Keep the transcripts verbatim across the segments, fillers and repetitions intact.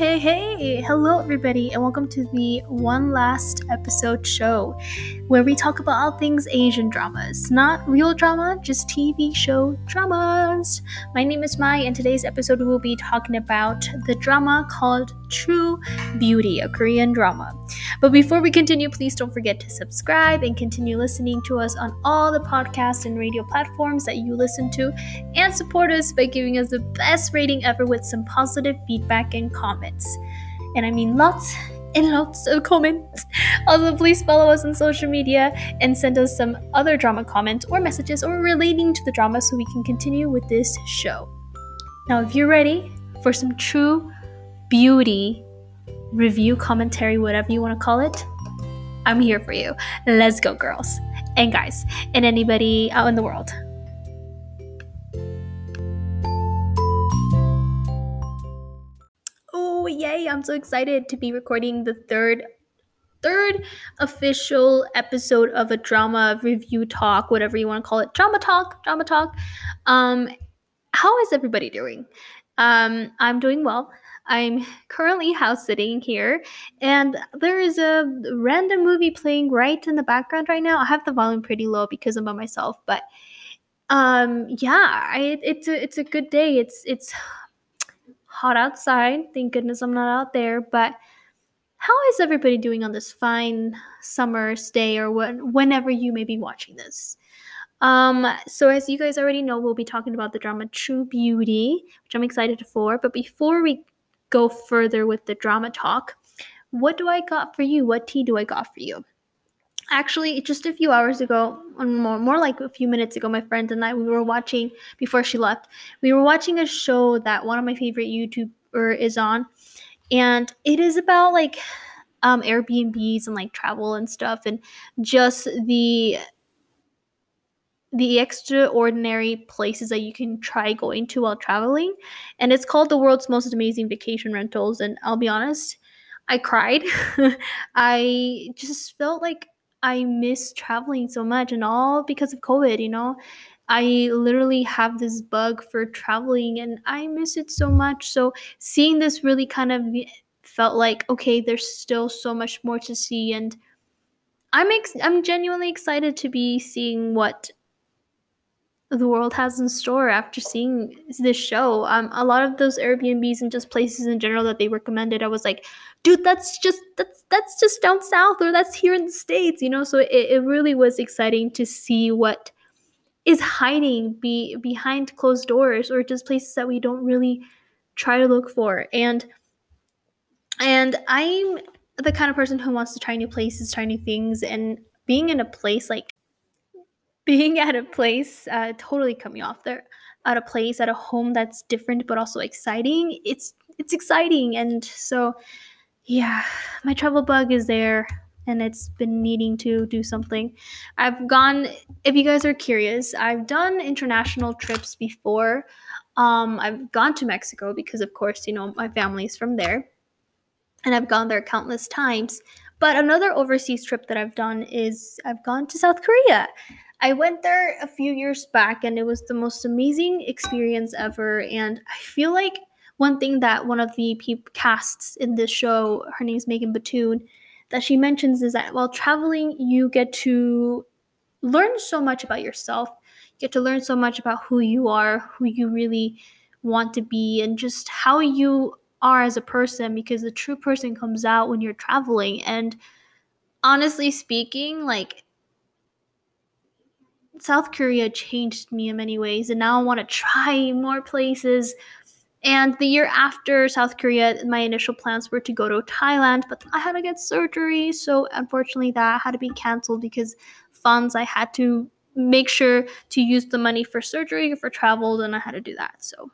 hey, hey! Hello, everybody, and welcome to the One Last Episode show, where we talk about all things Asian dramas. Not real drama, just T V show dramas. My name is Mai, and today's episode we will be talking about the drama called True Beauty, a Korean drama. But before we continue, please don't forget to subscribe and continue listening to us on all the podcast and radio platforms that you listen to, and support us by giving us the best rating ever with some positive feedback and comments. And I mean lots and lots of comments. Also, please follow us on social media and send us some other drama comments or messages or relating to the drama so we can continue with this show. Now, if you're ready for some True Beauty review, commentary, whatever you want to call it, I'm here for you. Let's go, girls and guys and anybody out in the world. Oh, yay, I'm so excited to be recording the third third official episode of a drama review talk, whatever you want to call it. Drama talk, drama talk. Um, how is everybody doing? Um, I'm doing well. I'm currently house sitting here, and there is a random movie playing right in the background right now. I have the volume pretty low because I'm by myself, but um, yeah, I, it's a it's a good day. It's it's hot outside. Thank goodness I'm not out there. But how is everybody doing on this fine summer's day, or when, whenever you may be watching this? Um, so as you guys already know, we'll be talking about the drama True Beauty, which I'm excited for. But before we go further with the drama talk, what do I got for you? What tea do I got for you? Actually, just a few hours ago, or more, more like a few minutes ago, my friend and I, we were watching, before she left, we were watching a show that one of my favorite YouTuber is on. And it is about like um, Airbnbs and like travel and stuff, and just the the extraordinary places that you can try going to while traveling. And it's called The World's Most Amazing Vacation Rentals. And I'll be honest, I cried. I just felt like I miss traveling so much, and all because of COVID, you know. I literally have this bug for traveling and I miss it so much. So seeing this really kind of felt like, okay, there's still so much more to see, and I'm ex- I'm genuinely excited to be seeing what the world has in store after seeing this show. Um, a lot of those Airbnbs and just places in general that they recommended, I was like, dude, that's just that's that's just down south, or that's here in the States, you know. So it, it really was exciting to see what is hiding be behind closed doors, or just places that we don't really try to look for. And and I'm the kind of person who wants to try new places, try new things, and being in a place like being at a place uh, totally cut me off there. At a place, at a home that's different but also exciting. It's it's exciting, and so yeah, my travel bug is there, and it's been needing to do something. I've gone, if you guys are curious, I've done international trips before. Um, I've gone to Mexico because, of course, you know, my family's from there, and I've gone there countless times. But another overseas trip that I've done is I've gone to South Korea. I went there a few years back, and it was the most amazing experience ever. And I feel like one thing that one of the pe- casts in this show, her name is Megan Batoon, that she mentions is that while traveling, you get to learn so much about yourself. You get to learn so much about who you are, who you really want to be, and just how you are as a person, because the true person comes out when you're traveling. And honestly speaking, like, South Korea changed me in many ways, and now I want to try more places. And the year after South Korea, my initial plans were to go to Thailand, but I had to get surgery, so unfortunately that had to be canceled because funds, I had to make sure to use the money for surgery, for travel, and I had to do that. So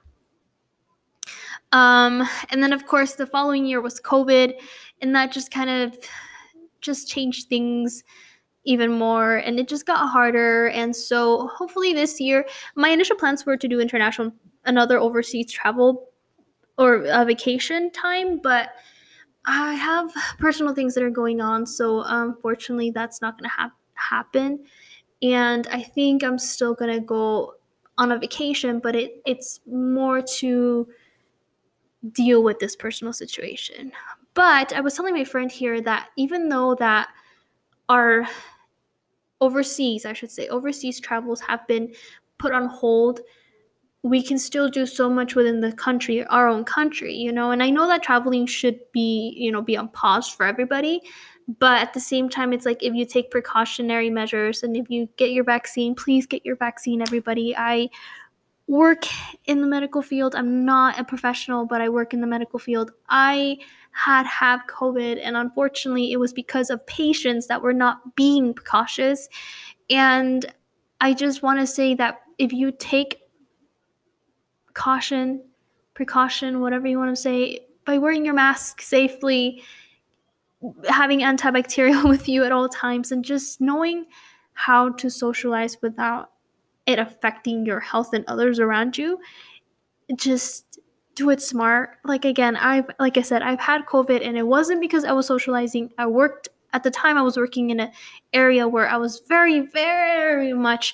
um and then of course the following year was COVID, and that just kind of just changed things even more, and it just got harder. And so hopefully this year, my initial plans were to do international, another overseas travel or a vacation time, but I have personal things that are going on, so unfortunately that's not going to ha- happen. And I think I'm still going to go on a vacation, but it it's more to deal with this personal situation. But I was telling my friend here that even though that our overseas, I should say, overseas travels have been put on hold, we can still do so much within the country, our own country, you know. And I know that traveling should be, you know, be on pause for everybody, but at the same time, it's like if you take precautionary measures and if you get your vaccine, please get your vaccine, everybody. I work in the medical field. I'm not a professional, but I work in the medical field. I had had COVID, and unfortunately, it was because of patients that were not being cautious. And I just want to say that if you take caution, precaution, whatever you want to say, by wearing your mask safely, having antibacterial with you at all times, and just knowing how to socialize without it affecting your health and others around you, just do it smart. Like again, I've like I said, I've had COVID, and it wasn't because I was socializing. I worked at the time I was working in an area where I was very, very much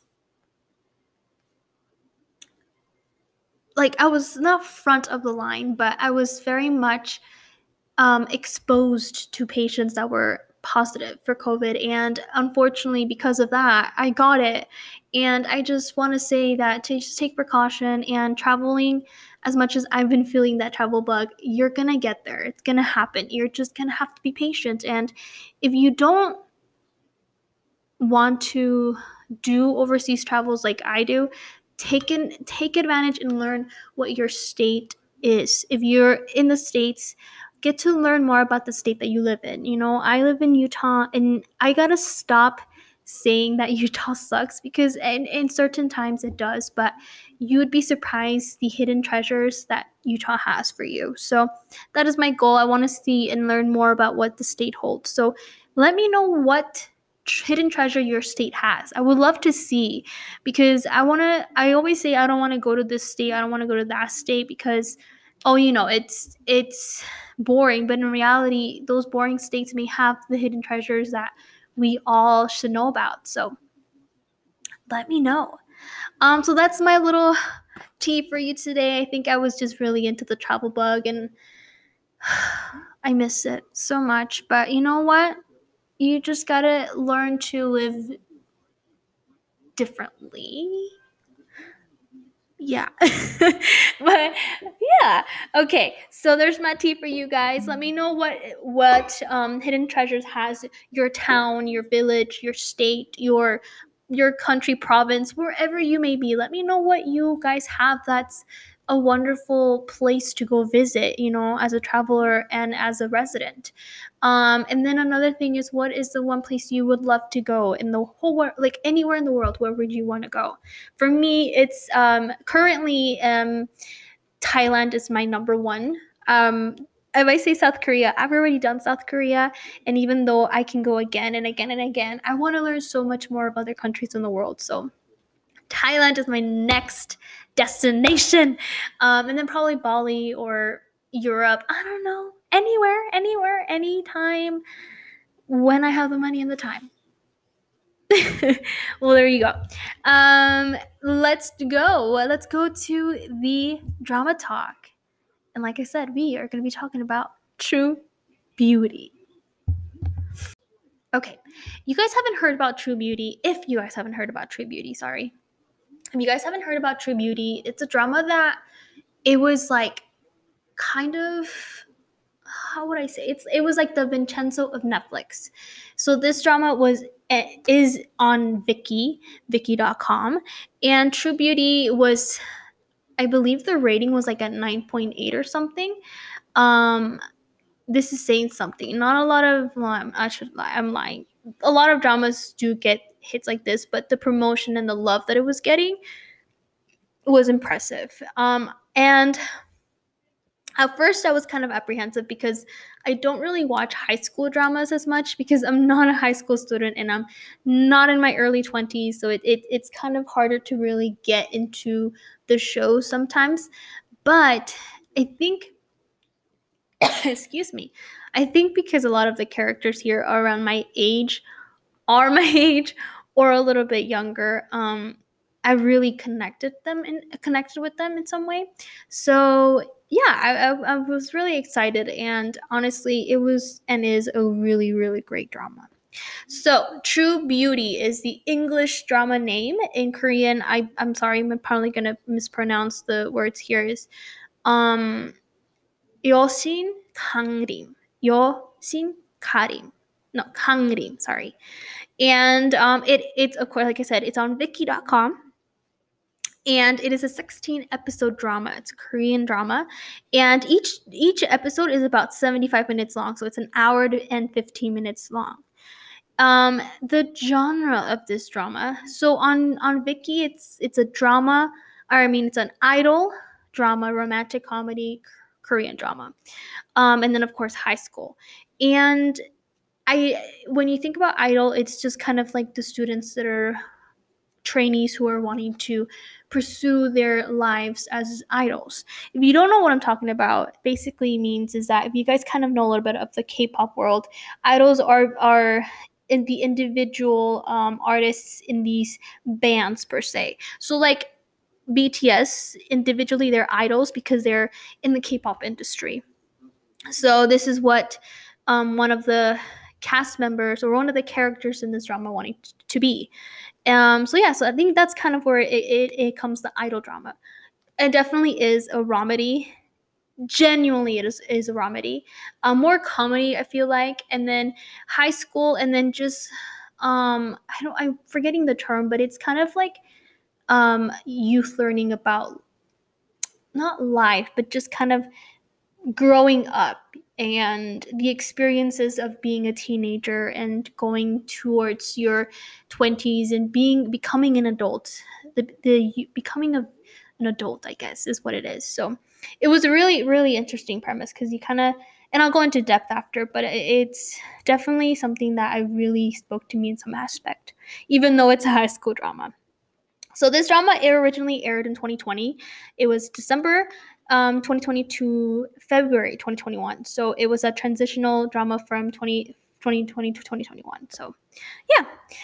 like I was not front of the line, but I was very much um, exposed to patients that were positive for COVID. And unfortunately, because of that, I got it. And I just want to say that to just take precaution and traveling, as much as I've been feeling that travel bug, you're going to get there. It's going to happen. You're just going to have to be patient. And if you don't want to do overseas travels like I do, take in, take advantage and learn what your state is. If you're in the States, get to learn more about the state that you live in. You know, I live in Utah, and I gotta stop saying that Utah sucks, because in, in certain times it does, but you would be surprised the hidden treasures that Utah has for you. So that is my goal. I want to see and learn more about what the state holds. So let me know what hidden treasure your state has. I would love to see, because I want to I always say I don't want to go to this state, I don't want to go to that state, because oh, you know, it's it's boring, but in reality those boring states may have the hidden treasures that we all should know about. So let me know. Um so that's my little tea for you today. I think I was just really into the travel bug, and I miss it so much, but you know what? You just gotta learn to live differently. Yeah. But yeah. Okay. So there's my tea for you guys. Let me know what what um, hidden treasures has your town, your village, your state, your your country, province, wherever you may be. Let me know what you guys have that's a wonderful place to go visit, you know, as a traveler and as a resident. Um, and then another thing is, what is the one place you would love to go in the whole world, like anywhere in the world? Where would you want to go? For me, it's um, currently um, Thailand is my number one. Um, if I say South Korea, I've already done South Korea, and even though I can go again and again and again, I want to learn so much more of other countries in the world. So Thailand is my next destination, um, and then probably Bali or Europe. I don't know, anywhere, anywhere, anytime, when I have the money and the time. Well, there you go. Um, let's go. Let's go to the drama talk. And like I said, we are going to be talking about True Beauty. Okay, you guys haven't heard about True Beauty. If you guys haven't heard about True Beauty, sorry. If you guys haven't heard about True Beauty, it's a drama that it was like kind of, how would I say? It's it was like the Vincenzo of Netflix. So this drama was is on Viki, Viki dot com, and True Beauty was, I believe the rating was like at nine point eight or something. Um, this is saying something. Not a lot of, well, I should lie, I'm lying. A lot of dramas do get hits like this, but the promotion and the love that it was getting was impressive. Um, and at first I was kind of apprehensive because I don't really watch high school dramas as much, because I'm not a high school student and I'm not in my early twenties. So it, it it's kind of harder to really get into the show sometimes. But I think, excuse me, I think because a lot of the characters here are around my age, are my age, or a little bit younger, um, I really connected them and connected with them in some way. So yeah, I, I, I was really excited, and honestly, it was and is a really really great drama. So, True Beauty is the English drama name. In Korean, I I'm sorry, I'm probably gonna mispronounce the words here. Is um Yosin Kangrim. Yosin Karim. No, Kangrim, sorry. And um it it's of course, like I said, it's on viki dot com, and it is a sixteen episode drama. It's a Korean drama, and each each episode is about seventy-five minutes long, so it's an hour and fifteen minutes long. Um the genre of this drama, so on on Viki, it's it's a drama, or I mean it's an idol drama, romantic comedy, Korean drama, um and then of course high school. And I when you think about idol, it's just kind of like the students that are trainees who are wanting to pursue their lives as idols. If you don't know what I'm talking about, basically means is that if you guys kind of know a little bit of the K-pop world, idols are are in the individual um, artists in these bands per se. So like B T S, individually they're idols because they're in the K-pop industry. So this is what um, one of the cast members or one of the characters in this drama wanting to be. Um, so yeah, so I think that's kind of where it, it, it comes the idol drama. It definitely is a comedy. Genuinely, it is, is a comedy. Um, more comedy, I feel like, and then high school, and then just um, I don't, I'm forgetting the term, but it's kind of like um, youth learning about not life, but just kind of growing up and the experiences of being a teenager and going towards your twenties and being becoming an adult, the, the becoming a, an adult, I guess, is what it is. So it was a really really interesting premise, because you kind of, and I'll go into depth after, but it's definitely something that I really spoke to me in some aspect, even though it's a high school drama. So this drama originally aired in twenty twenty. It was December um, twenty twenty to February twenty twenty-one. So it was a transitional drama from twenty twenty to twenty twenty-one. So yeah.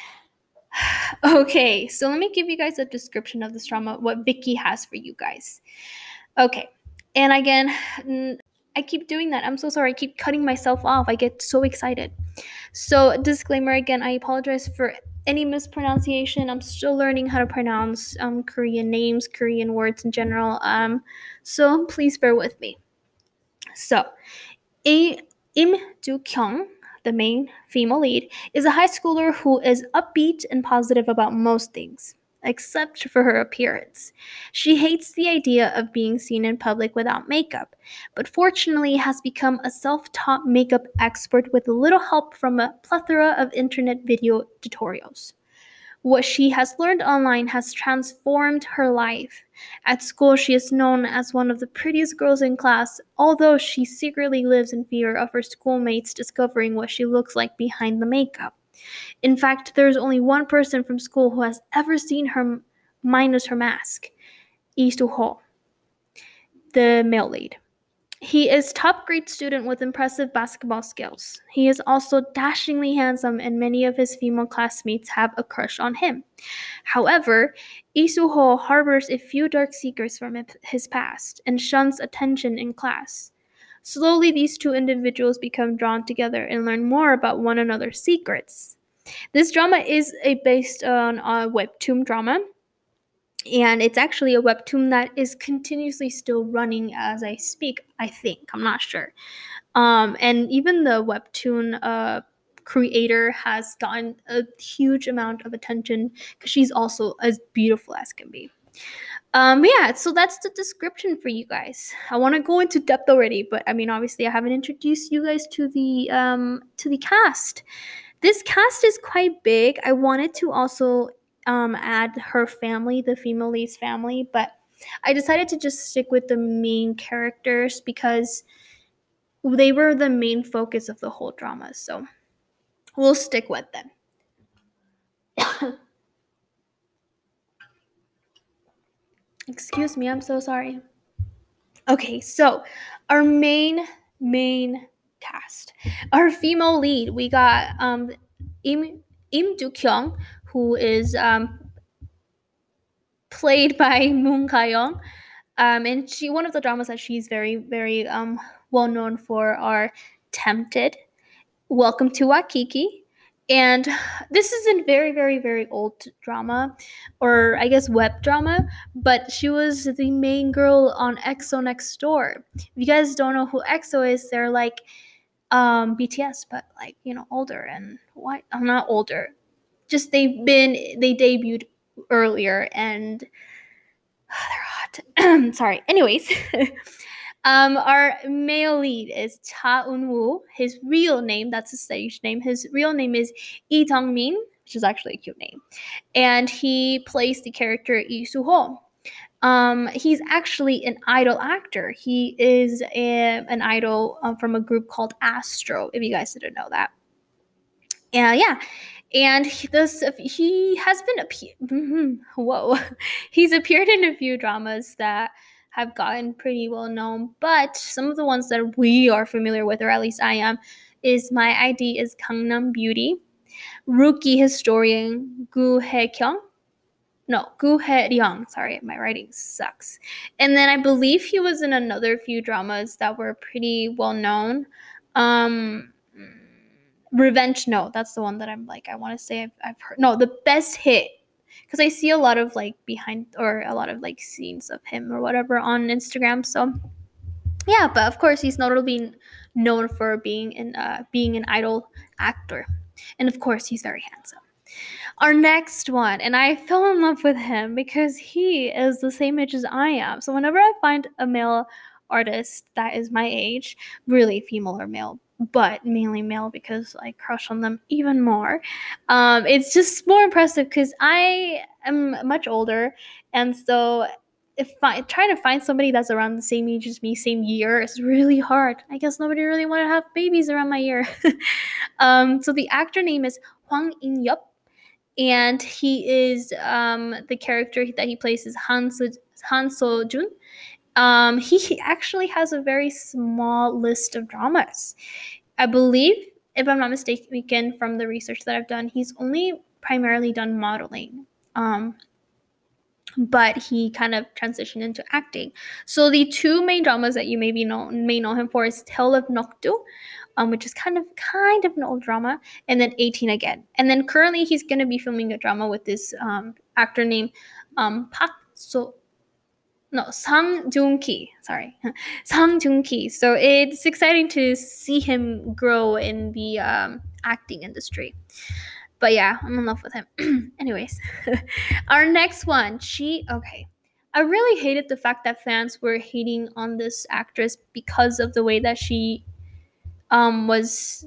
Okay, so let me give you guys a description of this drama, what Viki has for you guys. Okay, and again, I keep doing that. I'm so sorry. I keep cutting myself off. I get so excited. So disclaimer again, I apologize for any mispronunciation. I'm still learning how to pronounce um, Korean names, Korean words in general. Um, so please bear with me. So, A- Im Do-kyung, the main female lead, is a high schooler who is upbeat and positive about most things, except for her appearance. She hates the idea of being seen in public without makeup, but fortunately has become a self-taught makeup expert with a little help from a plethora of internet video tutorials. What she has learned online has transformed her life. At school, she is known as one of the prettiest girls in class, although she secretly lives in fear of her schoolmates discovering what she looks like behind the makeup. In fact, there is only one person from school who has ever seen her minus her mask, Lee Soo-ho, the male lead. He is top grade student with impressive basketball skills. He is also dashingly handsome, and many of his female classmates have a crush on him. However, Lee Soo-ho harbors a few dark secrets from his past and shuns attention in class. Slowly, these two individuals become drawn together and learn more about one another's secrets. This drama is a based on a webtoon drama, and it's actually a webtoon that is continuously still running as I speak, I think. I'm not sure. Um, and even the webtoon uh, creator has gotten a huge amount of attention because she's also as beautiful as can be. Um, yeah, so that's the description for you guys. I want to go into depth already, but I mean, obviously, I haven't introduced you guys to the um, to the cast. This cast is quite big. I wanted to also um, add her family, the female lead's family, but I decided to just stick with the main characters because they were the main focus of the whole drama. So we'll stick with them. Excuse me, I'm so sorry. Okay, so our main main cast, our female lead, we got um Im Im Do Kyung, who is um played by Moon Ka-young. Um, and she one of the dramas that she's very very um, well known for are Tempted, Welcome to Waikiki, and this is a very very very old drama, or I guess web drama, but she was the main girl on EXO Next Door. If you guys don't know who EXO is, they're like um, B T S, but like, you know, older. And why I'm not older, just they've been they debuted earlier, and they're hot. Sorry. Anyways, um, our male lead is Cha Eun-woo. His real name, that's his stage name. His real name is Lee Dong-min, which is actually a cute name, and he plays the character Lee Soo-ho. Um, he's actually an idol actor. He is a, an idol um, from a group called Astro, if you guys didn't know that. And yeah, and he, this he has been appe- mm-hmm, whoa, he's appeared in a few dramas that have gotten pretty well known. But some of the ones that we are familiar with, or at least I am, is My I D is Gangnam Beauty, Rookie Historian Gu Hae Kyung. No, Gu Hae Ryung. Sorry, my writing sucks. And then I believe he was in another few dramas that were pretty well known. Um, Revenge, no, that's the one that I'm like, I want to say I've, I've heard. No, The Best Hit, because I see a lot of like behind or a lot of like scenes of him or whatever on Instagram. So yeah, but of course he's notably known for being an uh, being an idol actor, and of course he's very handsome. Our next one, and I fell in love with him because he is the same age as I am. So whenever I find a male artist that is my age, really female or male, but mainly male because I crush on them even more, um, it's just more impressive because I am much older, and so if I, trying to find somebody that's around the same age as me, same year, is really hard. I guess nobody really want to have babies around my year. um, so the actor name is Hwang In-yup, and he is um, the character that he plays is Han So Han So Jun. Um, he, he actually has a very small list of dramas. I believe, if I'm not mistaken, from the research that I've done, he's only primarily done modeling. Um, but he kind of transitioned into acting. So the two main dramas that you maybe know may know him for is Tale of Nokdu, um, which is kind of kind of an old drama, and then eighteen Again. And then currently he's going to be filming a drama with this um, actor named um, Park So no Sang Joong Ki. Sorry, Sang Joong Ki. So it's exciting to see him grow in the um, acting industry. But yeah, I'm in love with him. Anyways, our next one, she, okay. I really hated the fact that fans were hating on this actress because of the way that she um, was,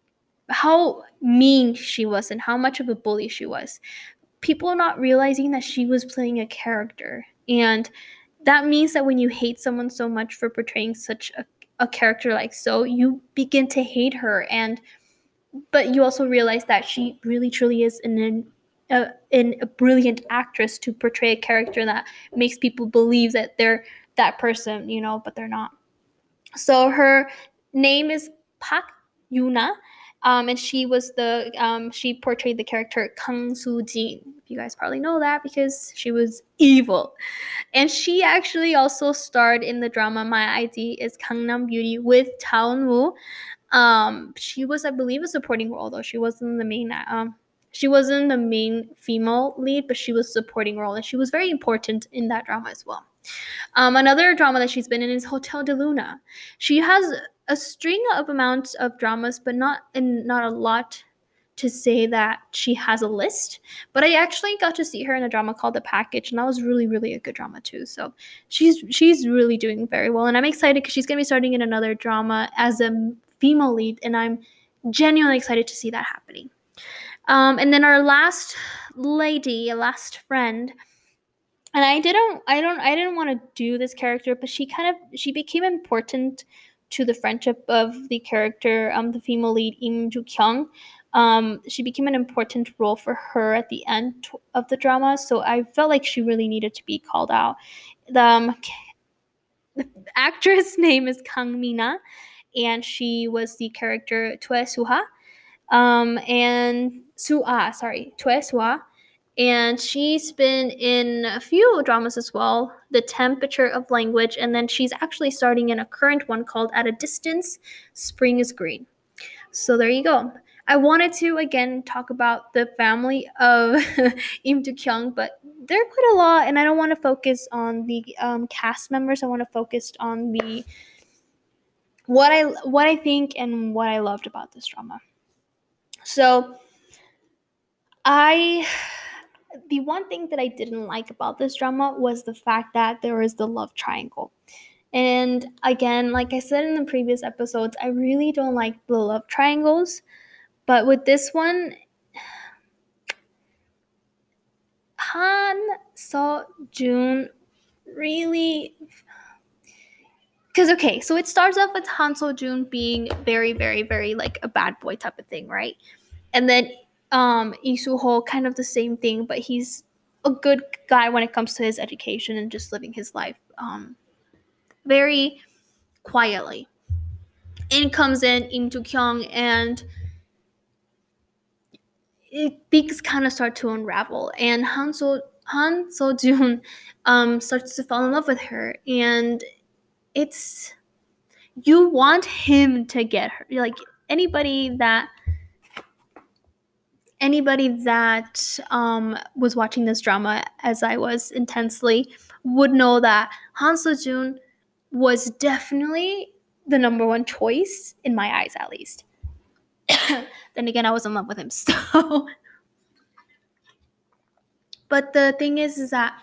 how mean she was and how much of a bully she was. People not realizing that she was playing a character. And that means that when you hate someone so much for portraying such a, a character like so, you begin to hate her. And but you also realize that she really truly is an, a, an, a brilliant actress to portray a character that makes people believe that they're that person, you know, but they're not. So her name is Park Yuna, um, and she was the um, she portrayed the character Kang Soo-jin. You guys probably know that because she was evil, and she actually also starred in the drama My I D is Gangnam Beauty with Cha Eun-woo. Um, she was, I believe, a supporting role, though she wasn't the main. Um, she wasn't the main female lead, but she was a supporting role, and she was very important in that drama as well. Um, another drama that she's been in is Hotel de Luna. She has a string of amounts of dramas, but not in not a lot to say that she has a list. But I actually got to see her in a drama called The Package, and that was really, really a good drama too. So she's she's really doing very well, and I'm excited because she's gonna be starting in another drama as a female lead, and I'm genuinely excited to see that happening. Um, and then our last lady, last friend, and I didn't, I don't, I didn't want to do this character, but she kind of, she became important to the friendship of the character, um, the female lead Im Joo Kyung. Um, she became an important role for her at the end of the drama, so I felt like she really needed to be called out. The, um, the actress name is Kang Mina, and she was the character Tue Suha, um, and Suha, sorry, Tue Suha, And she's been in a few dramas as well, The Temperature of Language, and then she's actually starting in a current one called At a Distance, Spring is Green. So there you go. I wanted to again talk about the family of Im Do Kyung, but they're quite a lot, and I don't want to focus on the um, cast members. I want to focus on the what I what I think and what I loved about this drama. So I the one thing that I didn't like about this drama was the fact that there is the love triangle. And again, like I said in the previous episodes, I really don't like the love triangles. But with this one, Han So Jun really, because okay, so it starts off with Han So Jun being very, very, very like a bad boy type of thing, right? And then um Lee Soo Ho, kind of the same thing, but he's a good guy when it comes to his education and just living his life um very quietly. In comes in Im Do Kyung, and it, things kind of start to unravel, and Han So Han So Jun um starts to fall in love with her, and it's you want him to get her. Like anybody that anybody that um was watching this drama as I was intensely would know that Han So Jun was definitely the number one choice in my eyes, at least. Then again, I was in love with him, so. But the thing is, is that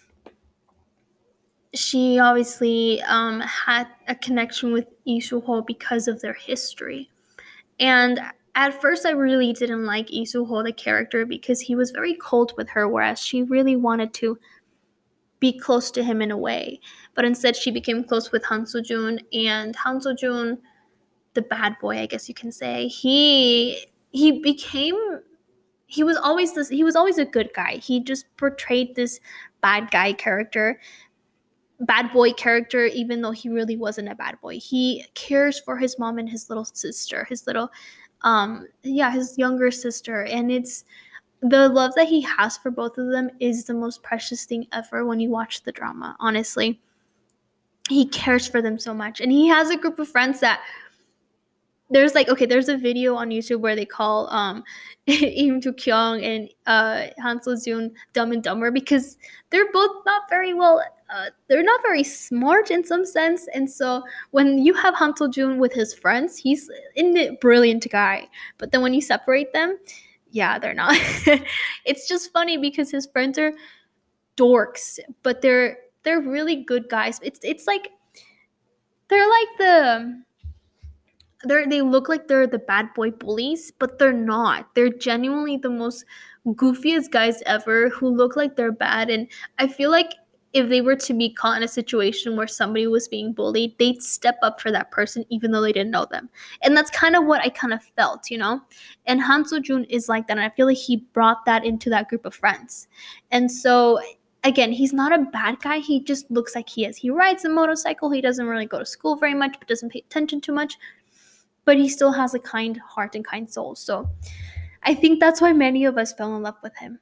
she obviously um, had a connection with Lee Soo Ho because of their history. And at first, I really didn't like Lee Soo Ho, the character, because he was very cold with her, whereas she really wanted to be close to him in a way. But instead, she became close with Han So Jun, and Han So Jun, the bad boy, I guess you can say, he he became he was always this he was always a good guy. He just portrayed this bad guy character, bad boy character, even though he really wasn't a bad boy. He cares for his mom and his little sister, his little um yeah, his younger sister, and it's the love that he has for both of them is the most precious thing ever when you watch the drama. Honestly, he cares for them so much, and he has a group of friends that there's like, okay, there's a video on YouTube where they call um Im Do Kyung and uh Han So Jun Dumb and Dumber, because they're both not very well uh, they're not very smart in some sense. And so when you have Han So Jun with his friends, he's a brilliant guy, but then when you separate them, yeah, they're not. It's just funny because his friends are dorks, but they're they're really good guys. It's it's like they're like the they're they look like they're the bad boy bullies, but they're not. They're genuinely the most goofiest guys ever who look like they're bad. And I feel like if they were to be caught in a situation where somebody was being bullied, they'd step up for that person even though they didn't know them. And that's kind of what I kind of felt, you know? And Han So Jun is like that, and I feel like he brought that into that group of friends. And so again, he's not a bad guy. He just looks like he is. He rides a motorcycle. He doesn't really go to school very much, but doesn't pay attention too much. But he still has a kind heart and kind soul. So I think that's why many of us fell in love with him.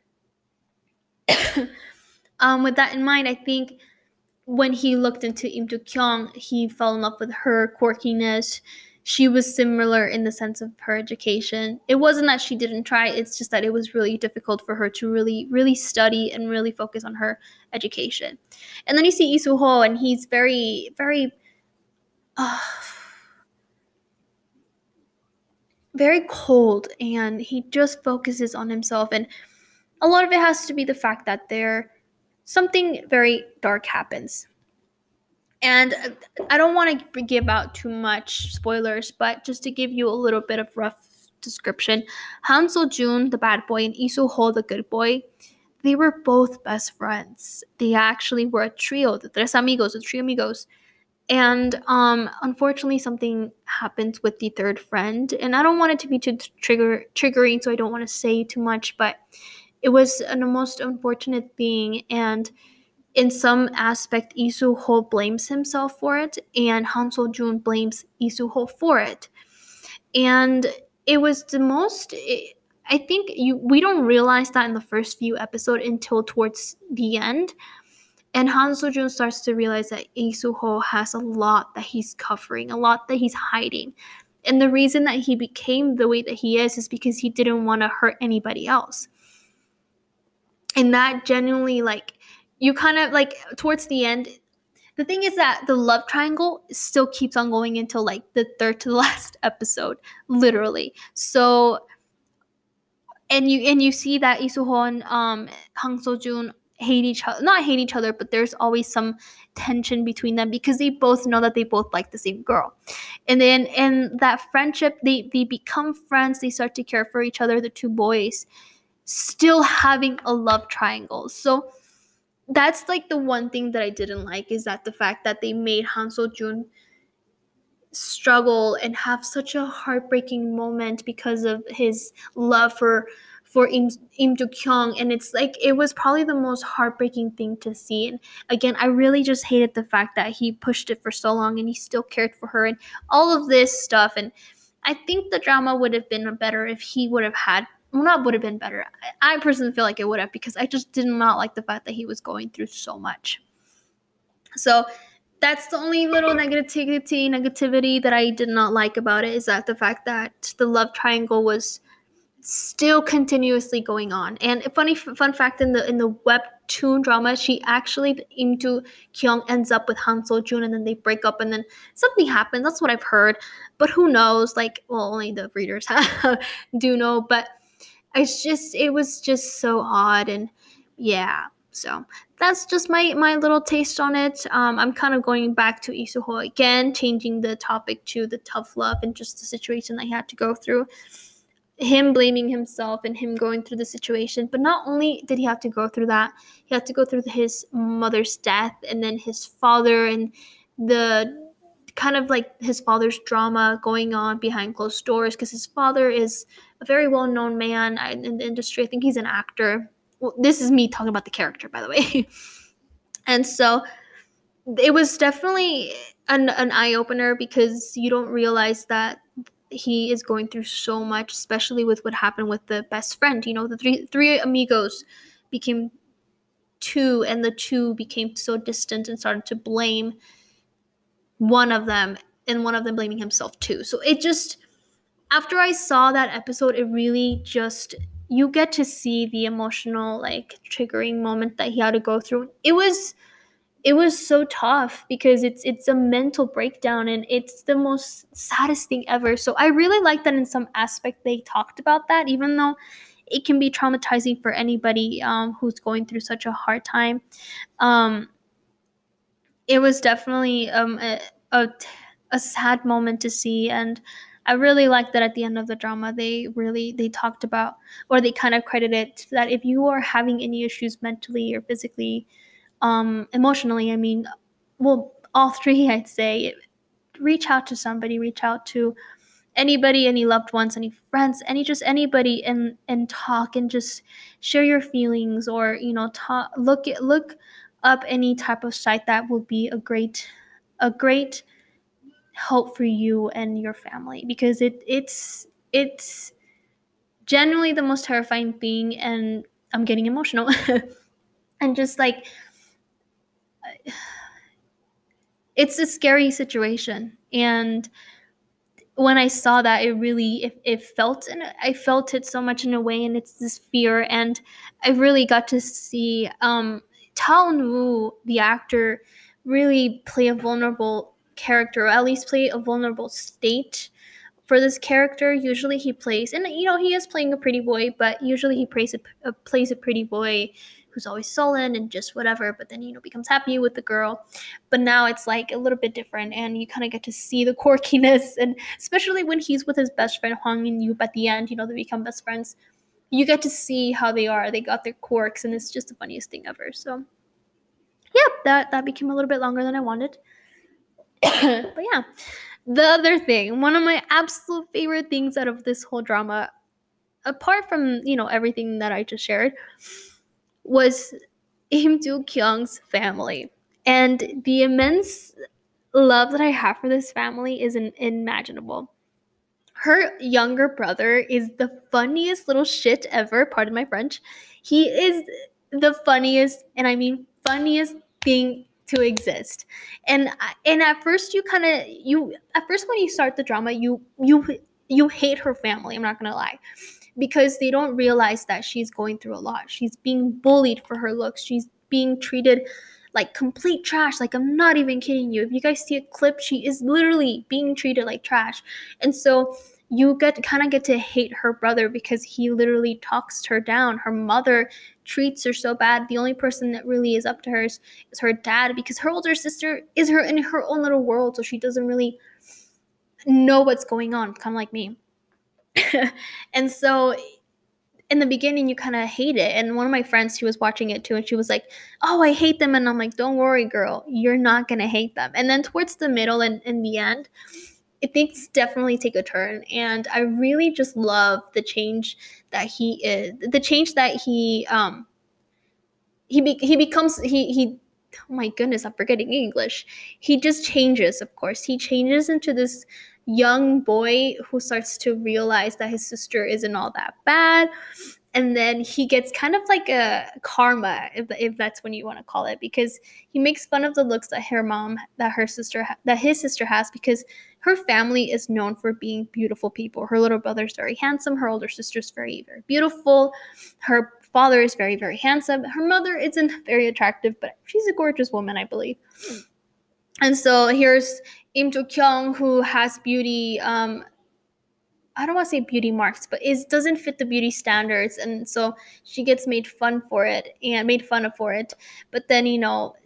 um, with that in mind, I think when he looked into Im Do Kyung, he fell in love with her quirkiness. She was similar in the sense of her education. It wasn't that she didn't try, it's just that it was really difficult for her to really, really study and really focus on her education. And then you see Lee Soo Ho, and he's very, very... Uh, very cold, and he just focuses on himself, and a lot of it has to be the fact that there something very dark happens. And I don't want to give out too much spoilers, but just to give you a little bit of rough description, Han So Jun, the bad boy, and Lee Soo Ho, the good boy, they were both best friends. They actually were a trio, the tres amigos, the three amigos. And um, unfortunately, something happens with the third friend. And I don't want it to be too trigger triggering, so I don't want to say too much. But it was a most unfortunate thing. And in some aspect, Lee Soo Ho blames himself for it. And Han So Jun blames Lee Soo Ho for it. And it was the most... It, I think you we don't realize that in the first few episodes until towards the end. And Han Seo-joon starts to realize that Lee Soo-ho has a lot that he's covering, a lot that he's hiding. And the reason that he became the way that he is is because he didn't want to hurt anybody else. And that genuinely, like, you kind of, like, towards the end, the thing is that the love triangle still keeps on going until, like, the third to the last episode, literally. So, and you and you see that Lee Soo-ho and um, Han Seo-joon hate each other, not hate each other, but there's always some tension between them because they both know that they both like the same girl. And then in that friendship, they, they become friends, they start to care for each other, the two boys, still having a love triangle. So that's like the one thing that I didn't like, is that the fact that they made Han Seo-joon struggle and have such a heartbreaking moment because of his love for for Im, Im Do-kyung, and it's like it was probably the most heartbreaking thing to see. And again, I really just hated the fact that he pushed it for so long and he still cared for her and all of this stuff. And I think the drama would have been better if he would have had, well, not would have been better, I, I personally feel like it would have, because I just did not like the fact that he was going through so much. So that's the only little negativity negativity that I did not like about it, is that the fact that the love triangle was still continuously going on. And a funny fun fact, in the in the webtoon drama, she actually, Im Do-kyung, ends up with Han Seo-joon, and then they break up, and then something happens. That's what I've heard, but who knows? Like, well, only the readers do know. But it's just, it was just so odd, and yeah. So that's just my my little taste on it. Um, I'm kind of going back to Lee Soo-ho again, changing the topic to the tough love and just the situation that he had to go through. Him blaming himself and him going through the situation. But not only did he have to go through that, he had to go through his mother's death, and then his father, and the kind of like his father's drama going on behind closed doors, because his father is a very well-known man in the industry. I think he's an actor. Well, this is me talking about the character, by the way. And so it was definitely an, an eye-opener, because you don't realize that he is going through so much, especially with what happened with the best friend. You know, the three three amigos became two, and the two became so distant and started to blame one of them, and one of them blaming himself too. So it just, after I saw that episode, it really just, you get to see the emotional, like, triggering moment that he had to go through. It was it was so tough, because it's it's a mental breakdown, and it's the most saddest thing ever. So I really like that in some aspect they talked about that, even though it can be traumatizing for anybody um, who's going through such a hard time. Um, it was definitely um, a, a, a sad moment to see, and I really like that at the end of the drama they really they talked about, or they kind of credited that if you are having any issues mentally or physically, um, emotionally, I mean, well, all three, I'd say, reach out to somebody, reach out to anybody, any loved ones, any friends, any, just anybody, and, and talk, and just share your feelings, or, you know, talk, look at, look up any type of site that will be a great, a great help for you and your family, because it, it's, it's genuinely the most terrifying thing, and I'm getting emotional. And just like, it's a scary situation. And when I saw that, it really, it, it felt, and I felt it so much in a way, and it's this fear. And I really got to see um, Tao Nu, the actor, really play a vulnerable character, or at least play a vulnerable state for this character. Usually he plays, and you know, he is playing a pretty boy, but usually he plays a, uh, plays a pretty boy who's always sullen and just whatever, but then, you know, becomes happy with the girl. But now it's like a little bit different, and you kind of get to see the quirkiness, and especially when he's with his best friend Hwang In-yup at the end, you know, they become best friends. You get to see how they are. They got their quirks, and it's just the funniest thing ever. So, yeah, that, that became a little bit longer than I wanted. But yeah, the other thing, one of my absolute favorite things out of this whole drama, apart from, you know, everything that I just shared, was Im Do-kyung's family. And the immense love that I have for this family is unimaginable. her younger brother is the funniest little shit ever, pardon my French. He is the funniest, and I mean funniest thing to exist. And and at first you kind of you at first when you start the drama, you you you hate her family, I'm not going to lie. Because they don't realize that she's going through a lot. She's being bullied for her looks. She's being treated like complete trash. Like, I'm not even kidding you. If you guys see a clip, she is literally being treated like trash. And so you get kind of get to hate her brother because he literally talks her down. Her mother treats her so bad. The only person that really is up to her is, is her dad, because her older sister is her in her own little world, so she doesn't really know what's going on, kind of like me. And so in the beginning you kind of hate it, and one of my friends, she was watching it too, and she was like, oh, I hate them. And I'm like, don't worry, girl, you're not gonna hate them. And then towards the middle and in the end, it things definitely take a turn, and I really just love the change that he is the change that he um he be- he becomes he he oh my goodness, I'm forgetting English. He just changes, of course. He changes into this young boy who starts to realize that his sister isn't all that bad. And then he gets kind of like a karma, if, if that's what you want to call it, because he makes fun of the looks that her mom, that her sister, that his sister has, because her family is known for being beautiful people. Her little brother's very handsome. Her older sister's very, very beautiful. Her father is very, very handsome. Her mother isn't very attractive, but she's a gorgeous woman, I believe. And so here's Im Jo Kyung, who has beauty, um, I don't want to say beauty marks, but it doesn't fit the beauty standards. And so she gets made fun for it and made fun of for it. But then, you know,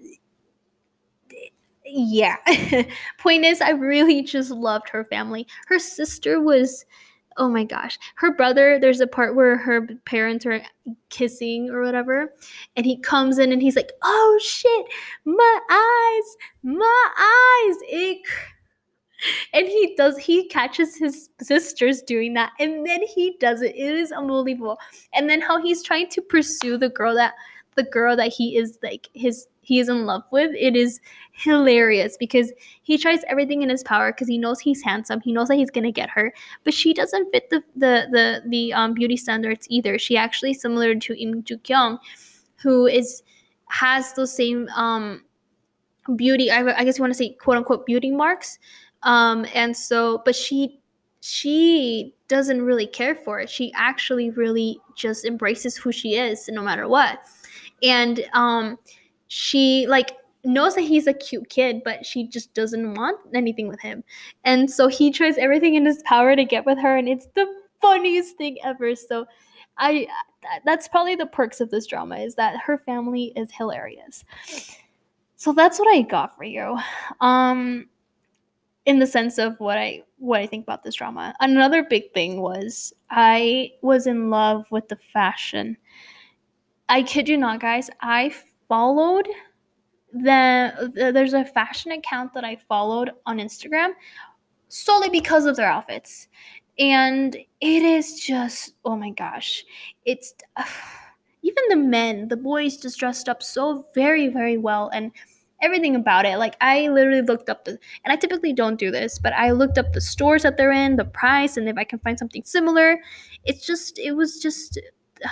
yeah. Point is, I really just loved her family. Her sister was, oh my gosh. Her brother, there's a part where her parents are kissing or whatever, and he comes in and he's like, oh shit, my eyes, my eyes. It, and he does, he catches his sisters doing that, and then he does it. It is unbelievable. And then how he's trying to pursue the girl that, the girl that he is like his, he is in love with. It is hilarious because he tries everything in his power because he knows he's handsome. He knows that he's gonna get her, but she doesn't fit the the the, the um, beauty standards either. She actually similar to Im Joo Kyung, who is has those same um, beauty. I, I guess you want to say quote unquote beauty marks. Um, and so, but she she doesn't really care for it. She actually really just embraces who she is, no matter what. And um, she like knows that he's a cute kid, but she just doesn't want anything with him. And so he tries everything in his power to get with her, and it's the funniest thing ever. So I that's probably the perks of this drama, is that her family is hilarious. So that's what I got for you. Um in the sense of what I what I think about this drama. Another big thing was I was in love with the fashion. I kid you not, guys. I followed the, the there's a fashion account that I followed on Instagram solely because of their outfits. And it is just, oh my gosh. It's uh, even the men, the boys just dressed up so very, very well, and everything about it. Like, I literally looked up the, and I typically don't do this, but I looked up the stores that they're in, the price, and if I can find something similar. It's just, it was just,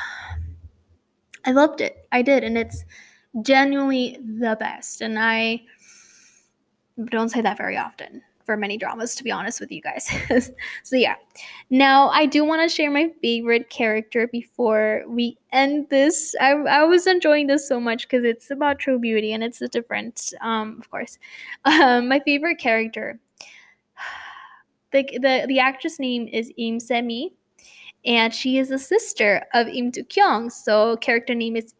I loved it. I did. And it's genuinely the best. And I don't say that very often for many dramas, to be honest with you guys. So yeah. Now, I do want to share my favorite character before we end this. I, I was enjoying this so much because it's about true beauty, and it's a different, um, of course. Um, my favorite character. The, the, the actress name is Im Se-mi, and she is the sister of Im Do Kyung. So character name is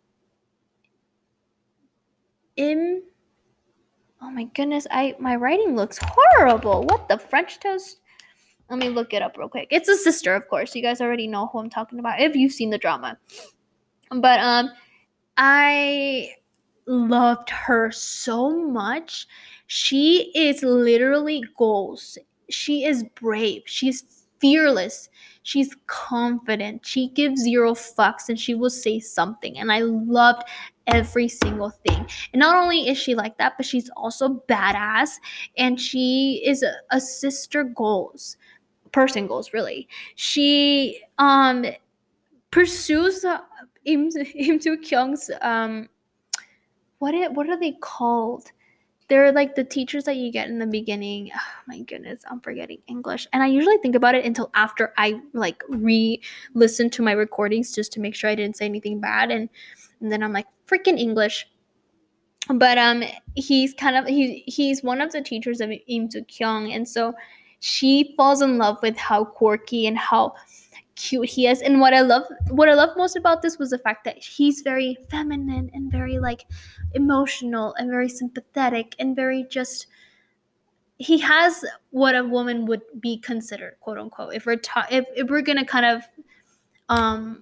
Im... Oh my goodness, I my writing looks horrible. What the French toast? Let me look it up real quick. It's a sister, of course. You guys already know who I'm talking about if you've seen the drama. But um, I loved her so much. She is literally goals. She is brave. She's fearless. She's confident. She gives zero fucks, and she will say something. And I loved every single thing. And not only is she like that, but she's also badass, and she is a, a sister goals person goals, really. She um pursues uh, Im Im Soo Kyung's um what it what are they called? They're like the teachers that you get in the beginning. Oh, my goodness, I'm forgetting English. And I usually think about it until after I like re-listen to my recordings just to make sure I didn't say anything bad. And, and then I'm like, freaking English. But um, he's kind of he he's one of the teachers of Im Soo Kyung, and so she falls in love with how quirky and how cute he is. And what I love what I love most about this was the fact that he's very feminine and very like emotional and very sympathetic and very just he has what a woman would be considered, quote unquote, if we're ta- if, if we're gonna kind of um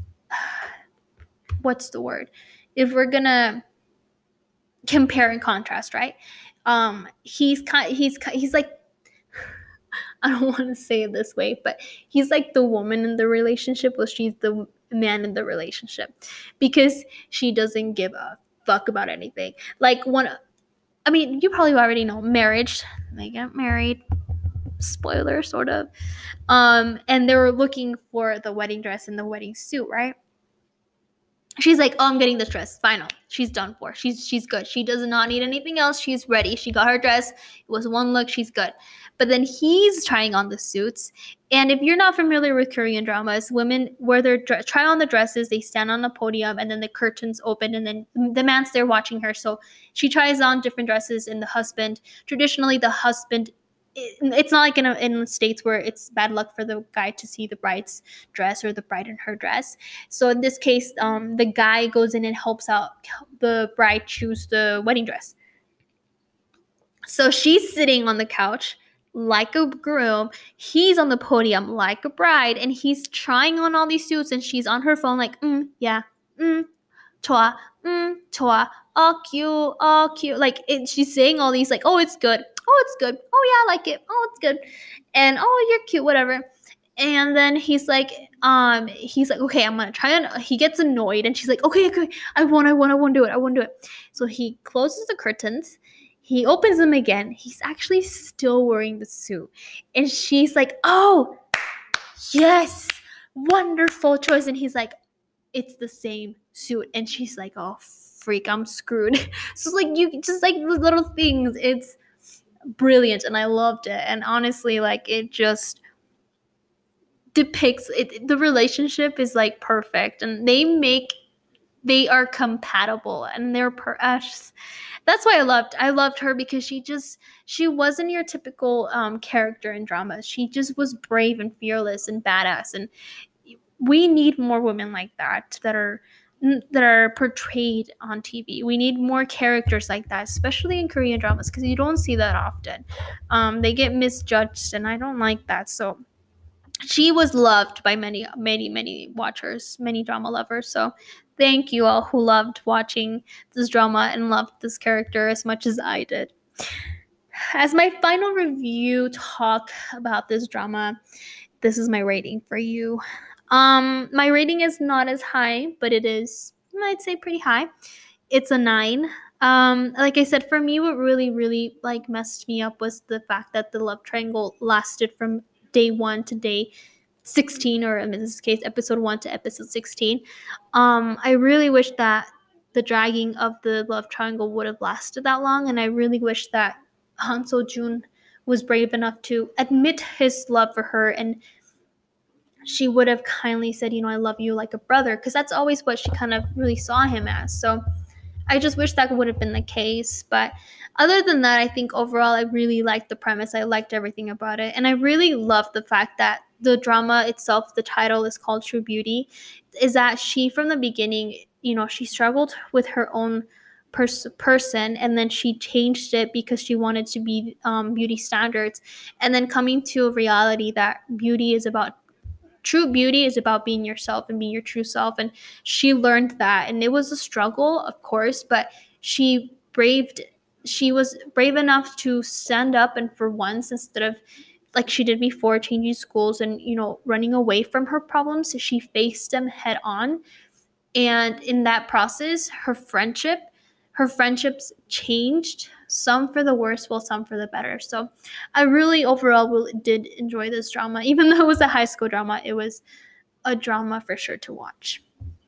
what's the word if we're gonna compare and contrast, right? um he's kind he's he's like I don't want to say it this way, but he's like the woman in the relationship, but she's the man in the relationship because she doesn't give a fuck about anything. Like one, I mean, you probably already know marriage. They get married. Spoiler, sort of. Um, and they were looking for the wedding dress and the wedding suit, right? She's like, oh, I'm getting this dress. Final. She's done for. She's she's good. She does not need anything else. She's ready. She got her dress. It was one look. She's good. But then he's trying on the suits. And if you're not familiar with Korean dramas, women wear their try on the dresses. They stand on the podium, and then the curtains open, and then the man's there watching her. So she tries on different dresses, and the husband. Traditionally, the husband. It's not like in, a, in the States where it's bad luck for the guy to see the bride's dress or the bride in her dress. So in this case, um, the guy goes in and helps out the bride choose the wedding dress. So she's sitting on the couch like a groom. He's on the podium like a bride, and he's trying on all these suits, and she's on her phone like, mm, yeah, mm, 좋아, mm, 좋아, oh cute, oh cute. Like it, she's saying all these like, oh it's good, oh it's good, oh yeah I like it, oh it's good, and oh you're cute, whatever. And then he's like, um, he's like, okay, I'm gonna try and he gets annoyed, and she's like, okay, okay, I won't, I won't, I won't do it, I won't do it. So he closes the curtains. He opens them again. He's actually still wearing the suit. And she's like, oh, yes, wonderful choice. And he's like, it's the same suit. And she's like, oh, freak, I'm screwed. So it's like, you just like the little things. It's brilliant. And I loved it. And honestly, like, it just depicts it. The relationship is like perfect. And they make, they are compatible. And they're per us. That's why I loved I loved her because she just she wasn't your typical um, character in dramas. She just was brave and fearless and badass, and we need more women like that that are that are portrayed on T V. We need more characters like that, especially in Korean dramas, because you don't see that often. Um, they get misjudged, and I don't like that. So she was loved by many, many, many watchers, many drama lovers. So thank you all who loved watching this drama and loved this character as much as I did. As my final review talk about this drama, this is my rating for you. Um, my rating is not as high, but it is, I'd say, pretty high. It's a nine. Um, like I said, for me, what really, really like messed me up was the fact that the love triangle lasted from day one to day sixteen, or in this case, episode one to episode sixteen. Um, I really wish that the dragging of the love triangle would have lasted that long, and I really wish that Han So-jun was brave enough to admit his love for her, and she would have kindly said, you know, I love you like a brother, because that's always what she kind of really saw him as. So I just wish that would have been the case. But other than that, I think overall I really liked the premise. I liked everything about it. And I really loved the fact that the drama itself, the title is called True Beauty, is that she, from the beginning, you know, she struggled with her own pers- person, and then she changed it because she wanted to be um, beauty standards. And then coming to a reality that beauty is about true beauty is about being yourself and being your true self. And she learned that, and it was a struggle, of course, but she braved she was brave enough to stand up, and for once, instead of like she did before, changing schools and, you know, running away from her problems, she faced them head on. And in that process, her friendship her friendships changed, some for the worse, well, some for the better. So I really overall really did enjoy this drama. Even though it was a high school drama, it was a drama for sure to watch.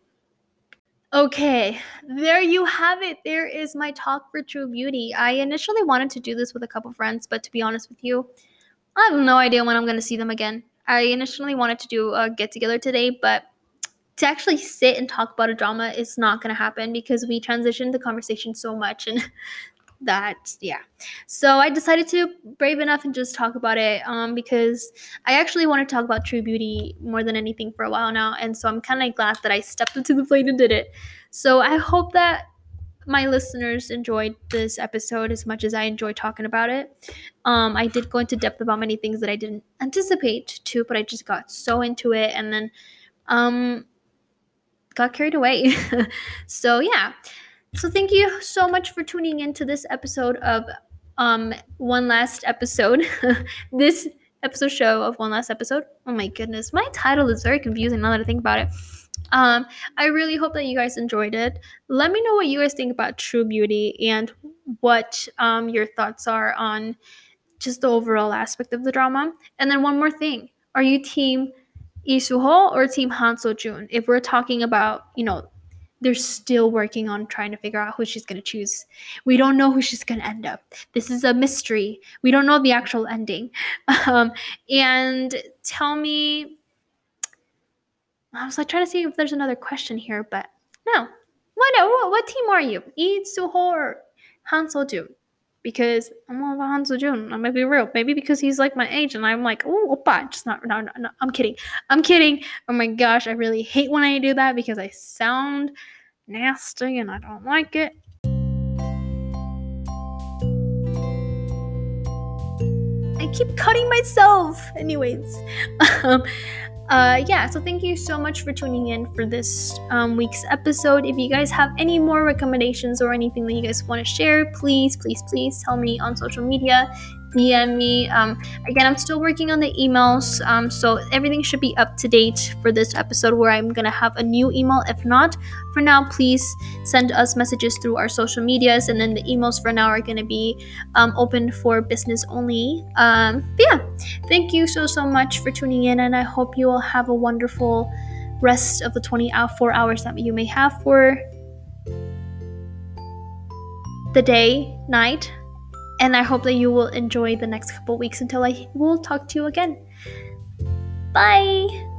Okay, there you have it. There is my talk for True Beauty. I initially wanted to do this with a couple friends, but to be honest with you, I have no idea when I'm going to see them again. I initially wanted to do a get together today, but to actually sit and talk about a drama is not going to happen because we transitioned the conversation so much and that, yeah. So I decided to brave enough and just talk about it um, because I actually want to talk about True Beauty more than anything for a while now. And so I'm kind of glad that I stepped up to the plate and did it. So I hope that my listeners enjoyed this episode as much as I enjoyed talking about it. Um, I did go into depth about many things that I didn't anticipate to, but I just got so into it and then um, got carried away. So yeah. So thank you so much for tuning in to this episode of um One Last Episode. This episode show of One Last Episode. Oh my goodness, my title is very confusing now that I think about it. Um, I really hope that you guys enjoyed it. Let me know what you guys think about True Beauty and what um your thoughts are on just the overall aspect of the drama. And then one more thing. Are you team Lee Soo-ho or team Han So-jun? If we're talking about, you know, they're still working on trying to figure out who she's going to choose. We don't know who she's going to end up. This is a mystery. We don't know the actual ending. Um, and tell me, I was like trying to see if there's another question here, but no. What, what, what team are you? Lee Soo-ho or Han So-jun? Because I'm all about Han So-jun. I might be real. Maybe because he's like my age and I'm like, oh, oppa. Just not, no, no, no. I'm kidding. I'm kidding. Oh my gosh. I really hate when I do that because I sound nasty and I don't like it. I keep cutting myself. Anyways. Um, Uh, yeah, so thank you so much for tuning in for this um, week's episode. If you guys have any more recommendations or anything that you guys want to share, please, please, please tell me on social media. D M me. Um, again, I'm still working on the emails, um, so everything should be up to date for this episode where I'm going to have a new email. If not, for now, please send us messages through our social medias, and then the emails for now are going to be um, open for business only. Um, but yeah, thank you so, so much for tuning in, and I hope you all have a wonderful rest of the twenty-four hours that you may have for the day, night. And I hope that you will enjoy the next couple weeks until I will talk to you again. Bye!